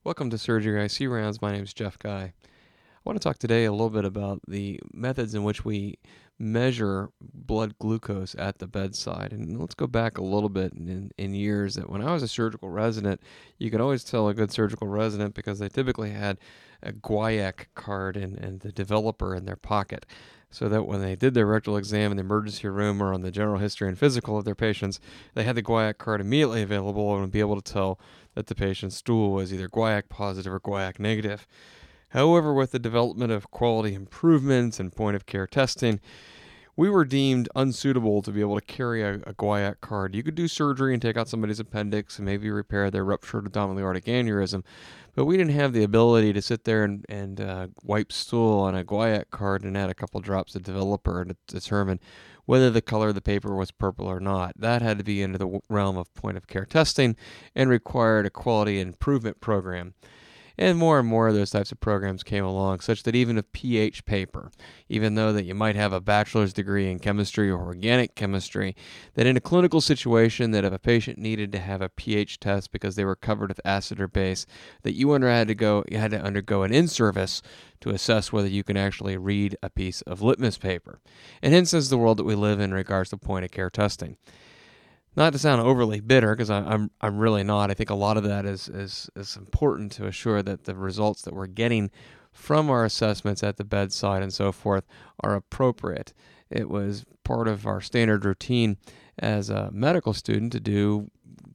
Welcome to Surgery IC Rounds. My name is Jeff Guy. I want to talk today a little bit about the methods in which we measure blood glucose at the bedside. And let's go back a little bit in years that when I was a surgical resident, you could always tell a good surgical resident because they typically had a guaiac card and the developer in their pocket. So that when they did their rectal exam in the emergency room or on the general history and physical of their patients, they had the guaiac card immediately available and would be able to tell that the patient's stool was either guaiac positive or guaiac negative. However, with the development of quality improvements and point of care testing, we were deemed unsuitable to be able to carry a guaiac card. You could do surgery and take out somebody's appendix and maybe repair their ruptured abdominal aortic aneurysm, but we didn't have the ability to sit there and wipe stool on a guaiac card and add a couple drops of developer to determine whether the color of the paper was purple or not. That had to be into the realm of point of care testing and required a quality improvement program. And more of those types of programs came along, such that even a pH paper, even though that you might have a bachelor's degree in chemistry or organic chemistry, that in a clinical situation that if a patient needed to have a pH test because they were covered with acid or base, that you had to undergo an in-service to assess whether you can actually read a piece of litmus paper. And hence is the world that we live in regards to point of care testing. Not to sound overly bitter, because I'm really not. I think a lot of that is important to assure that the results that we're getting from our assessments at the bedside and so forth are appropriate. It was part of our standard routine as a medical student to do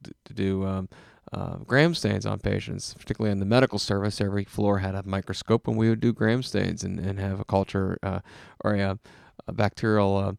gram stains on patients, particularly in the medical service. Every floor had a microscope, and we would do gram stains and have a culture or a bacterial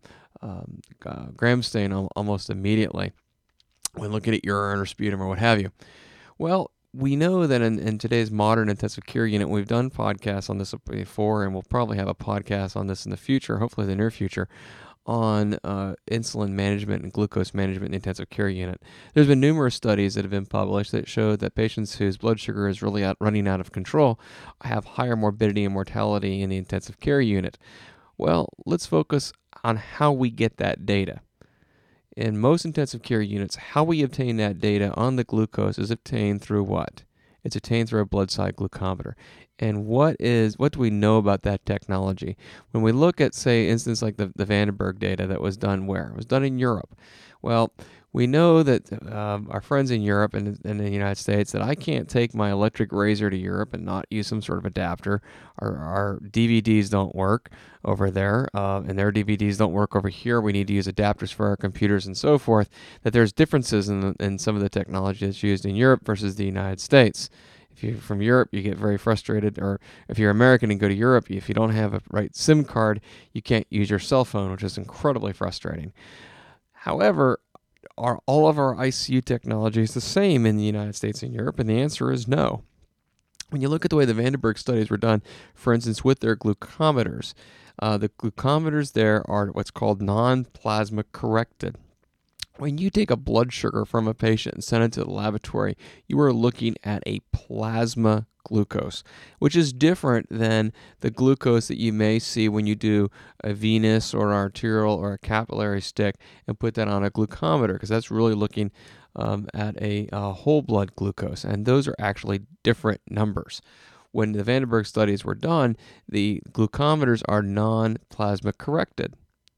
gram stain almost immediately when looking at urine or sputum or what have you. Well, we know that in today's modern intensive care unit, we've done podcasts on this before, and we'll probably have a podcast on this in the future, hopefully the near future, on insulin management and glucose management in the intensive care unit. There's been numerous studies that have been published that show that patients whose blood sugar is really running out of control have higher morbidity and mortality in the intensive care unit. Well, let's focus on how we get that data. In most intensive care units, how we obtain that data on the glucose is obtained through what? It's obtained through a blood-side glucometer. And what do we know about that technology? When we look at, say, instance like the Vandenberg data that was done where? It was done in Europe. Well, we know that our friends in Europe and in the United States, that I can't take my electric razor to Europe and not use some sort of adapter. Our DVDs don't work over there, and their DVDs don't work over here. We need to use adapters for our computers and so forth. That there's differences in some of the technology that's used in Europe versus the United States. If you're from Europe, you get very frustrated, or if you're American and go to Europe, if you don't have a right SIM card, you can't use your cell phone, which is incredibly frustrating. However, are all of our ICU technologies the same in the United States and Europe? And the answer is no. When you look at the way the Vandenberg studies were done, for instance, with their glucometers, the glucometers there are what's called non-plasma corrected. When you take a blood sugar from a patient and send it to the laboratory, you are looking at a plasma glucose, which is different than the glucose that you may see when you do a venous or an arterial or a capillary stick and put that on a glucometer, because that's really looking at a whole blood glucose, and those are actually different numbers. When the Vandenberg studies were done, the glucometers are non-plasma corrected,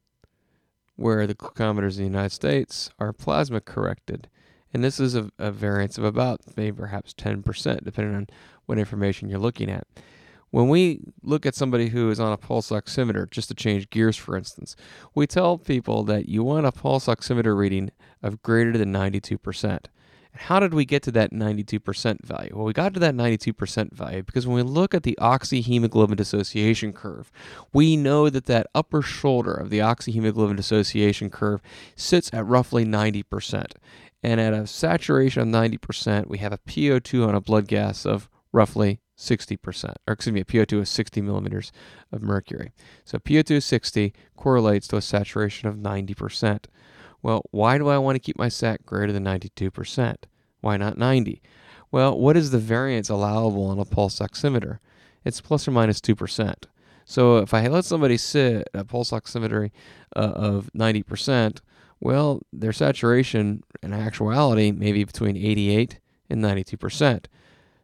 where the glucometers in the United States are plasma corrected. And this is a variance of about maybe perhaps 10%, depending on what information you're looking at. When we look at somebody who is on a pulse oximeter, just to change gears for instance, we tell people that you want a pulse oximeter reading of greater than 92%. How did we get to that 92% value? Well, we got to that 92% value because when we look at the oxyhemoglobin dissociation curve, we know that that upper shoulder of the oxyhemoglobin dissociation curve sits at roughly 90%. And at a saturation of 90%, we have a PO2 on a blood gas of roughly 60%, or excuse me, a PO2 is 60 millimeters of mercury. So PO2 is 60 correlates to a saturation of 90%. Well, why do I want to keep my sat greater than 92%? Why not 90? Well, what is the variance allowable on a pulse oximeter? It's plus or minus 2%. So if I let somebody sit at a pulse oximetry of 90%, well, their saturation in actuality may be between 88 and 92%.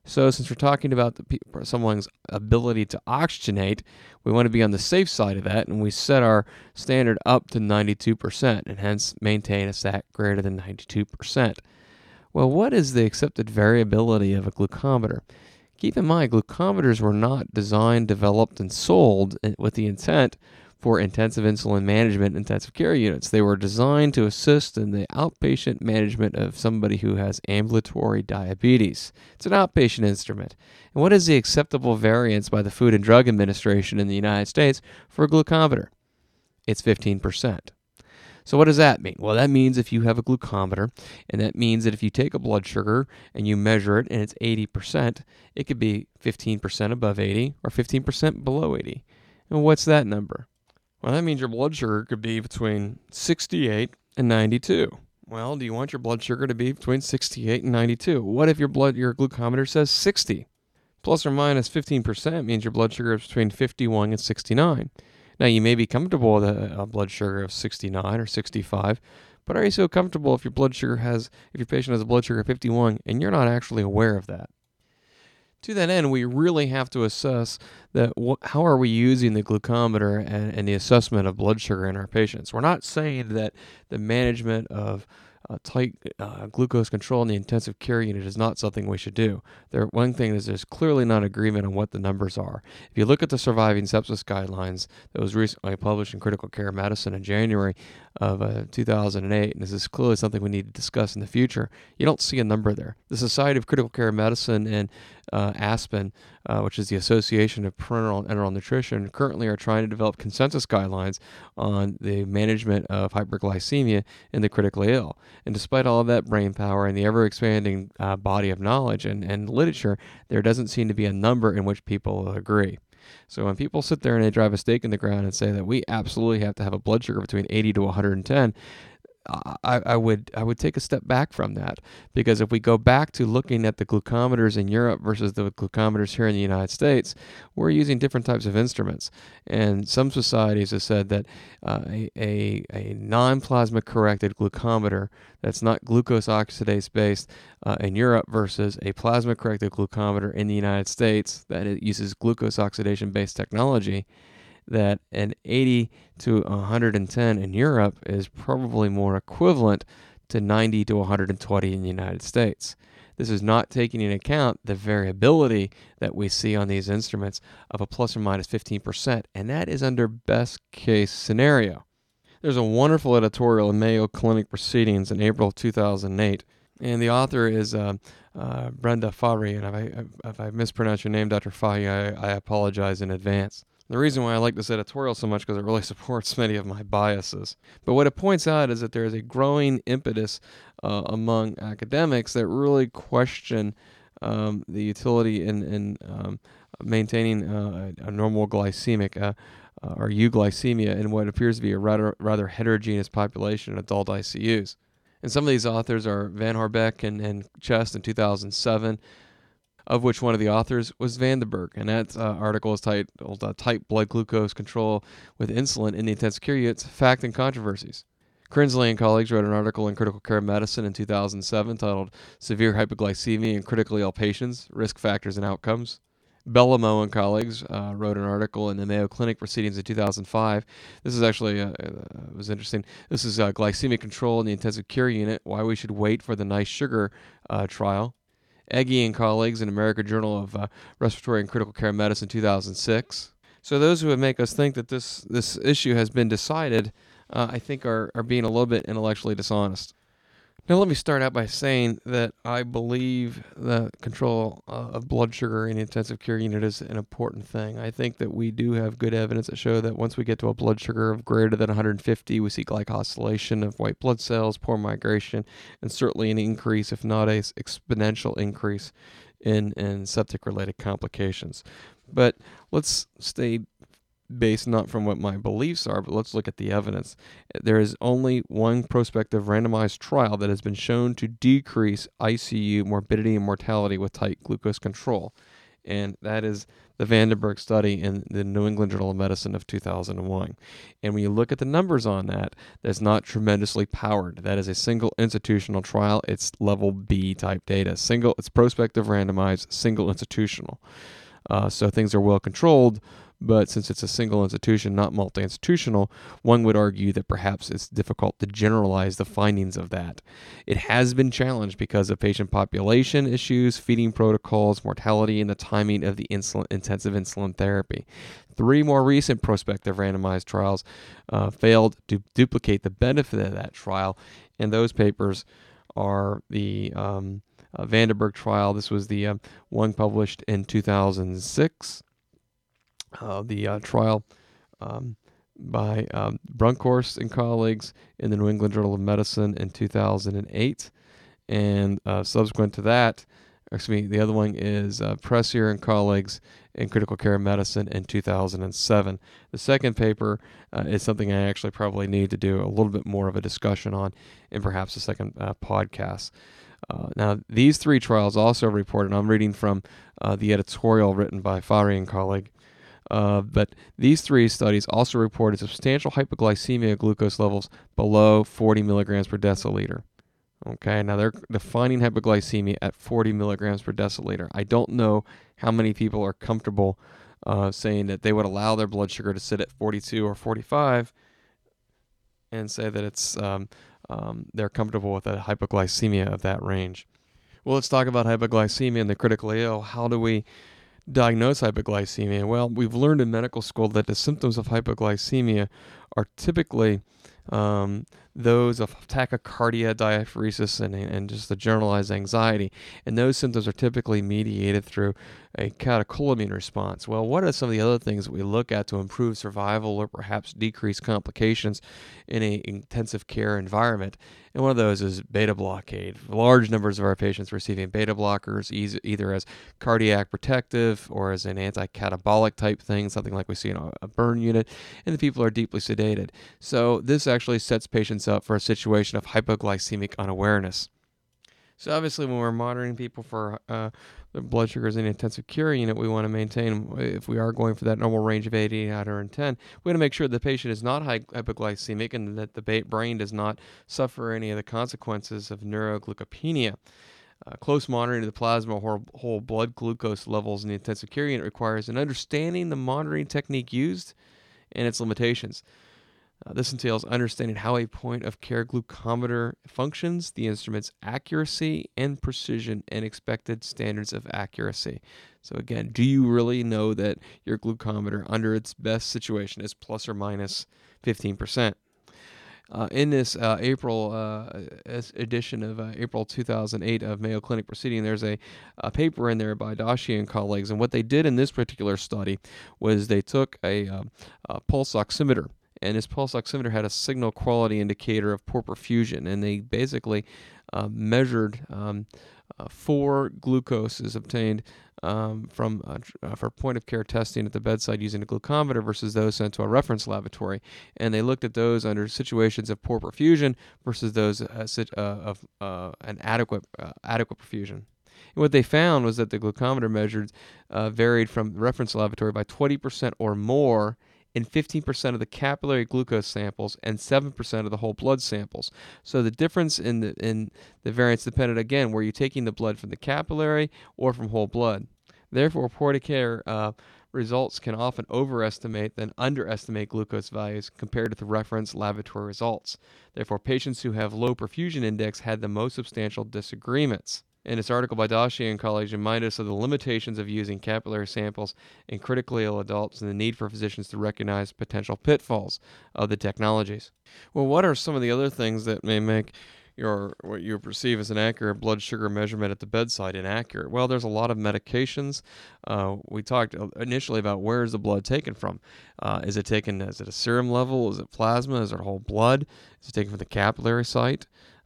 So since we're talking about someone's ability to oxygenate, we want to be on the safe side of that, and we set our standard up to 92% and hence maintain a SAT greater than 92%. Well, what is the accepted variability of a glucometer? Keep in mind, glucometers were not designed, developed, and sold with the intent for intensive insulin management intensive care units. They were designed to assist in the outpatient management of somebody who has ambulatory diabetes. It's an outpatient instrument. And what is the acceptable variance by the Food and Drug Administration in the United States for a glucometer? It's 15%. So what does that mean? Well, that means if you have a glucometer, and that means that if you take a blood sugar and you measure it and it's 80%, it could be 15% above 80 or 15% below 80. And what's that number? Well, that means your blood sugar could be between 68 and 92. Well, do you want your blood sugar to be between 68 and 92? What if your glucometer says 60? Plus or minus 15% means your blood sugar is between 51 and 69. Now, you may be comfortable with a blood sugar of 69 or 65, but are you so comfortable if your patient has a blood sugar of 51 and you're not actually aware of that? To that end, we really have to assess that how are we using the glucometer and the assessment of blood sugar in our patients. We're not saying that the management of tight glucose control in the intensive care unit is not something we should do. One thing is there's clearly not agreement on what the numbers are. If you look at the surviving sepsis guidelines that was recently published in Critical Care Medicine in January of 2008, and this is clearly something we need to discuss in the future, you don't see a number there. The Society of Critical Care Medicine and ASPEN, which is the Association of Parenteral and Enteral Nutrition, currently are trying to develop consensus guidelines on the management of hyperglycemia in the critically ill. And despite all of that brain power and the ever-expanding body of knowledge and literature, there doesn't seem to be a number in which people agree. So when people sit there and they drive a stake in the ground and say that we absolutely have to have a blood sugar between 80 to 110, I would take a step back from that, because if we go back to looking at the glucometers in Europe versus the glucometers here in the United States, we're using different types of instruments. And some societies have said that a non-plasma corrected glucometer that's not glucose oxidase based in Europe versus a plasma corrected glucometer in the United States that it uses glucose oxidation based technology, that an 80 to 110 in Europe is probably more equivalent to 90 to 120 in the United States. This is not taking into account the variability that we see on these instruments of a plus or minus 15%, and that is under best case scenario. There's a wonderful editorial in Mayo Clinic Proceedings in April 2008, and the author is Brenda Fahy, and if I mispronounce your name, Dr. Fahy, I apologize in advance. The reason why I like this editorial so much is because it really supports many of my biases. But what it points out is that there is a growing impetus among academics that really question the utility in maintaining a normal glycemic or euglycemia in what appears to be a rather heterogeneous population in adult ICUs. And some of these authors are Van Harbeck and Chest in 2007, of which one of the authors was Vandenberg. And that article is titled Tight Blood Glucose Control with Insulin in the Intensive Care Units, Fact and Controversies. Crinsley and colleagues wrote an article in Critical Care Medicine in 2007 titled Severe Hypoglycemia in Critically Ill Patients, Risk Factors and Outcomes. Bellomo and colleagues wrote an article in the Mayo Clinic Proceedings in 2005. This is actually, was interesting. This is Glycemic Control in the Intensive Care Unit, Why We Should Wait for the Nice Sugar trial. Egge and colleagues in American Journal of Respiratory and Critical Care Medicine 2006. So those who would make us think that this issue has been decided, I think are being a little bit intellectually dishonest. Now let me start out by saying that I believe the control of blood sugar in the intensive care unit is an important thing. I think that we do have good evidence that show that once we get to a blood sugar of greater than 150, we see glycosylation of white blood cells, poor migration, and certainly an increase, if not an exponential increase, in septic-related complications. But let's stay based not from what my beliefs are, but let's look at the evidence. There is only one prospective randomized trial that has been shown to decrease ICU morbidity and mortality with tight glucose control. and that is the Vandenberg study in the New England Journal of Medicine of 2001. And when you look at the numbers on that, that's not tremendously powered. That is a single institutional trial. It's level B type data. It's prospective, randomized, single institutional. So things are well controlled, but since it's a single institution, not multi-institutional, one would argue that perhaps it's difficult to generalize the findings of that. It has been challenged because of patient population issues, feeding protocols, mortality, and the timing of the intensive insulin therapy. 3 more recent prospective randomized trials failed to duplicate the benefit of that trial, and those papers are the Vandenberg trial. This was the one published in 2006. The trial by Brunkhorst and colleagues in the New England Journal of Medicine in 2008. And subsequent to that, the other one is Pressier and colleagues in Critical Care Medicine in 2007. The second paper is something I actually probably need to do a little bit more of a discussion on in perhaps a second podcast. Now, these 3 trials also reported, I'm reading from the editorial written by Fari and colleague, but these 3 studies also reported substantial hypoglycemia glucose levels below 40 milligrams per deciliter. Okay, now they're defining hypoglycemia at 40 milligrams per deciliter. I don't know how many people are comfortable saying that they would allow their blood sugar to sit at 42 or 45 and say that it's they're comfortable with a hypoglycemia of that range. Well, let's talk about hypoglycemia and the critically ill. How do we diagnose hypoglycemia? Well, we've learned in medical school that the symptoms of hypoglycemia are typically those of tachycardia, diaphoresis, and just the generalized anxiety. And those symptoms are typically mediated through a catecholamine response. Well, what are some of the other things that we look at to improve survival or perhaps decrease complications in an intensive care environment? And one of those is beta blockade. Large numbers of our patients receiving beta blockers, either as cardiac protective or as an anti-catabolic type thing, something like we see in a burn unit, and the people are deeply sedated. So this actually sets patients up for a situation of hypoglycemic unawareness. So obviously when we're monitoring people for their blood sugars in the intensive care unit, we want to maintain, if we are going for that normal range of 80 out of 110, we want to make sure the patient is not hypoglycemic and that the brain does not suffer any of the consequences of neuroglycopenia. Close monitoring of the plasma or whole blood glucose levels in the intensive care unit requires an understanding the monitoring technique used and its limitations. This entails understanding how a point-of-care glucometer functions, the instrument's accuracy and precision, and expected standards of accuracy. So again, do you really know that your glucometer under its best situation is plus or minus 15%? In this April edition of April 2008 of Mayo Clinic Proceeding, there's a paper in there by Dashi and colleagues, and what they did in this particular study was they took a pulse oximeter, and this pulse oximeter had a signal quality indicator of poor perfusion, and they basically measured 4 glucoses obtained for point-of-care testing at the bedside using a glucometer versus those sent to a reference laboratory, and they looked at those under situations of poor perfusion versus those of an adequate perfusion. And what they found was that the glucometer measured varied from the reference laboratory by 20% or more in 15% of the capillary glucose samples and 7% of the whole blood samples. So the difference in the variance depended, again, were you taking the blood from the capillary or from whole blood. Therefore, point-of-care results can often overestimate than underestimate glucose values compared to the reference laboratory results. Therefore, patients who have low perfusion index had the most substantial disagreements. In this article by Dashi and colleagues remind us of the limitations of using capillary samples in critically ill adults and the need for physicians to recognize potential pitfalls of the technologies. Well, what are some of the other things that may make what you perceive as an accurate blood sugar measurement at the bedside inaccurate? Well, there's a lot of medications. We talked initially about where is the blood taken from. Is it a serum level? Is it plasma? Is it whole blood? Is it taken from the capillary site?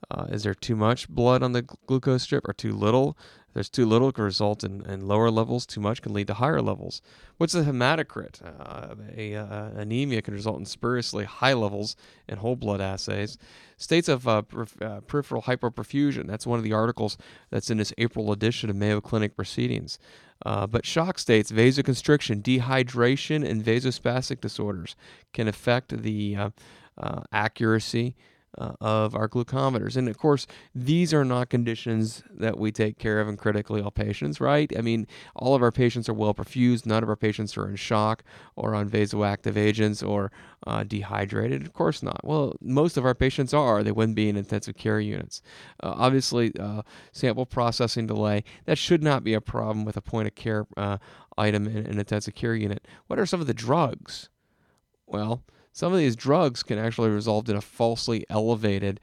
Is there too much blood on the glucose strip or too little? If there's too little, it can result in lower levels. Too much can lead to higher levels. What's a hematocrit? Anemia can result in spuriously high levels in whole blood assays. States of peripheral hypoperfusion. That's one of the articles that's in this April edition of Mayo Clinic Proceedings. But shock states, vasoconstriction, dehydration, and vasospastic disorders can affect the accuracy of our glucometers. And of course, these are not conditions that we take care of in critically ill patients, right? I mean, all of our patients are well perfused. None of our patients are in shock or on vasoactive agents or dehydrated. Of course not. Well, most of our patients are. They wouldn't be in intensive care units. Obviously, sample processing delay, that should not be a problem with a point of care item in an intensive care unit. What are some of the drugs? Well, some of these drugs can actually result in a falsely elevated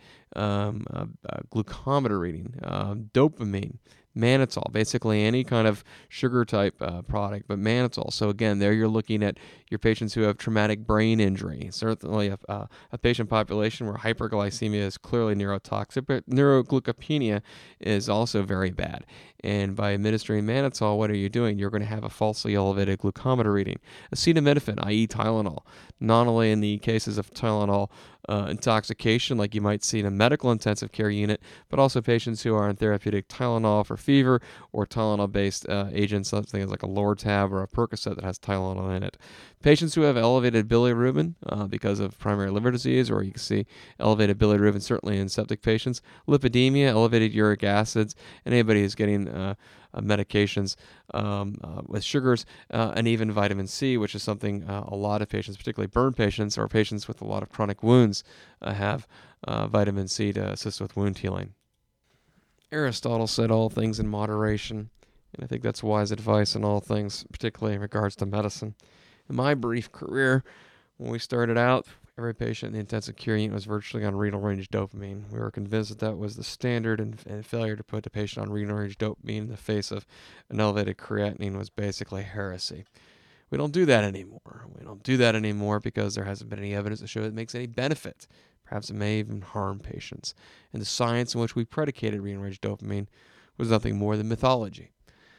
glucometer reading. Dopamine, mannitol, basically any kind of sugar type product, but mannitol. So again, there you're looking at your patients who have traumatic brain injury. Certainly a patient population where hyperglycemia is clearly neurotoxic, but neuroglycopenia is also very bad. And by administering mannitol, what are you doing? You're going to have a falsely elevated glucometer reading. Acetaminophen, i.e. Tylenol, not only in the cases of Tylenol intoxication like you might see in a medical intensive care unit, but also patients who are on therapeutic Tylenol for fever or Tylenol-based agents, something like a Lortab or a Percocet that has Tylenol in it. Patients who have elevated bilirubin because of primary liver disease, or you can see elevated bilirubin certainly in septic patients, lipidemia, elevated uric acids, and anybody who's getting medications with sugars, and even vitamin C, which is something a lot of patients, particularly burn patients or patients with a lot of chronic wounds, have vitamin C to assist with wound healing. Aristotle said all things in moderation, and I think that's wise advice in all things, particularly in regards to medicine. In my brief career, when we started out, every patient in the intensive care unit was virtually on renal range dopamine. We were convinced that that was the standard, and failure to put the patient on renal range dopamine in the face of an elevated creatinine was basically heresy. We don't do that anymore. We don't do that anymore because there hasn't been any evidence to show it makes any benefit. Perhaps it may even harm patients. And the science in which we predicated renal range dopamine was nothing more than mythology.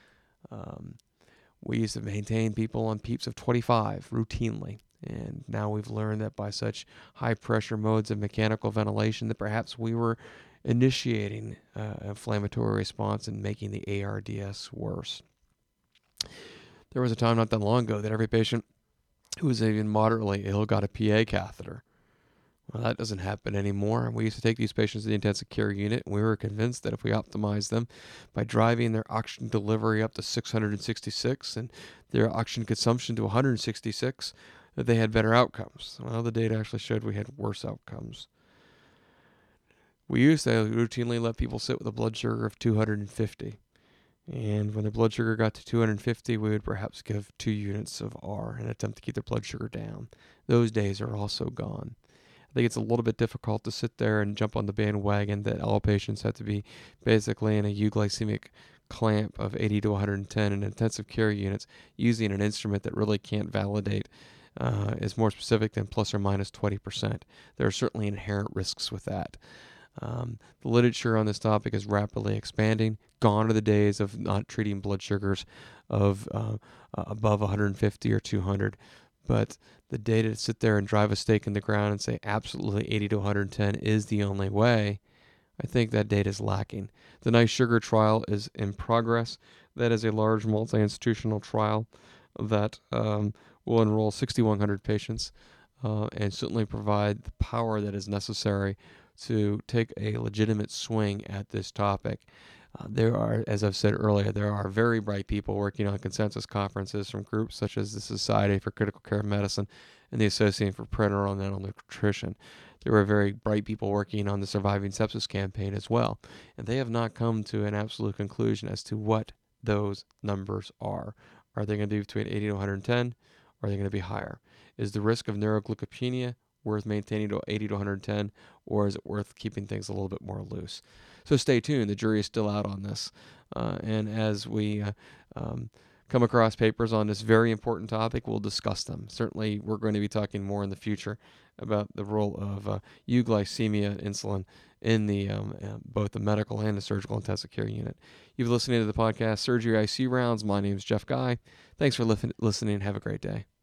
We used to maintain people on PEEPs of 25 routinely. And now we've learned that by such high pressure modes of mechanical ventilation that perhaps we were initiating inflammatory response and making the ARDS worse. There was a time not that long ago that every patient who was even moderately ill got a PA catheter. Well, that doesn't happen anymore. We used to take these patients to the intensive care unit, and we were convinced that if we optimized them by driving their oxygen delivery up to 666 and their oxygen consumption to 166, that they had better outcomes. Well, the data actually showed we had worse outcomes. We used to routinely let people sit with a blood sugar of 250. And when their blood sugar got to 250, we would perhaps give 2 units of R in an attempt to keep their blood sugar down. Those days are also gone. I think it's a little bit difficult to sit there and jump on the bandwagon that all patients have to be basically in a euglycemic clamp of 80 to 110 in intensive care units using an instrument that really can't validate is more specific than plus or minus 20%. There are certainly inherent risks with that. The literature on this topic is rapidly expanding. Gone are the days of not treating blood sugars of above 150 or 200. But the data to sit there and drive a stake in the ground and say absolutely 80 to 110 is the only way, I think that data is lacking. The NICE Sugar trial is in progress. That is a large multi-institutional trial that will enroll 6,100 patients and certainly provide the power that is necessary to take a legitimate swing at this topic. There are, as I've said earlier, there are very bright people working on consensus conferences from groups such as the Society for Critical Care Medicine and the Association for Parenteral Nutrition. There were very bright people working on the Surviving Sepsis campaign as well, and they have not come to an absolute conclusion as to what those numbers are. Are they going to be between 80 to 110, or are they going to be higher? Is the risk of neuroglycopenia worth maintaining to 80 to 110, or is it worth keeping things a little bit more loose? So stay tuned. The jury is still out on this. And as we come across papers on this very important topic, we'll discuss them. Certainly, we're going to be talking more in the future about the role of euglycemia, insulin, in the both the medical and the surgical intensive care unit. You've been listening to the podcast Surgery IC Rounds. My name is Jeff Guy. Thanks for listening. Have a great day.